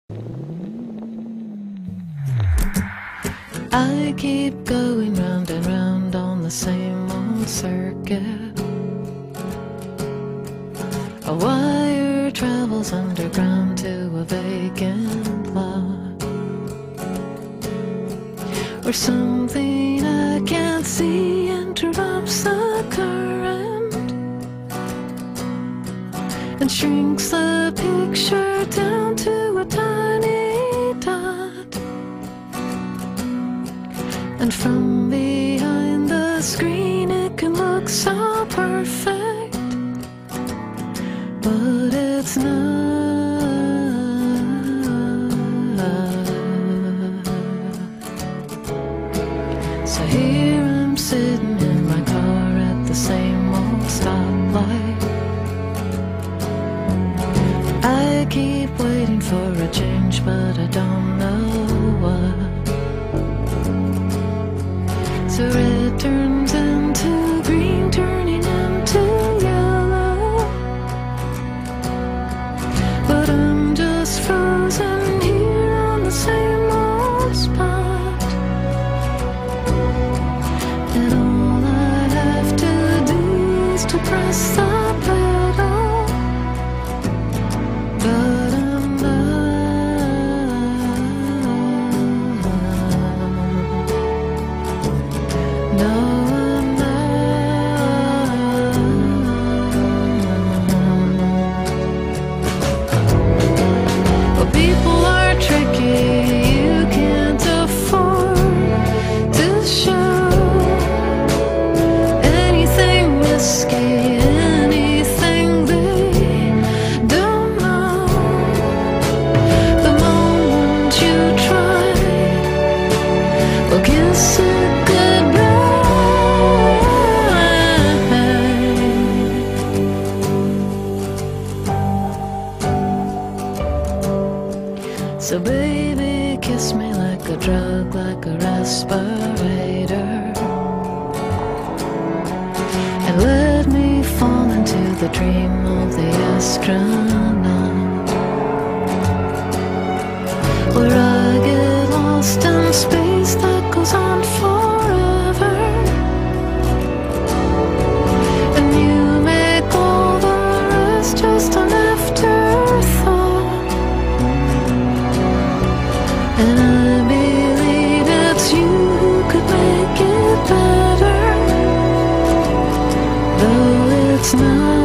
I keep going round and round on the same old circuit. A wire travels underground to a vacant lot, where something I can't see interrupts the current and shrinks the picture down to a tiny dot. And from behind the screen it can look so perfect, but it's not. So here I'm sitting in my car at the same old stoplight. I keep waiting for a change, but I don't know what. So red turns into green, turning into yellow, but I'm just frozen here on the same old spot. And all I have to do is to press the pedal, but I'm not. No, I'm not. Well, people are tricky, you can't afford to show anything risky, anything they don't know. The moment you try, well, kiss it goodbye. So baby, kiss me like a drug, like a respirator, and let me fall into the dream of the astronaut, where I get lost in space that goes on forever, and you make all the rest just an afterthought. And I believe it's you who could make it better, though it's not.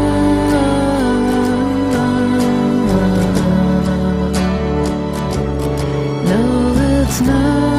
No, it's not.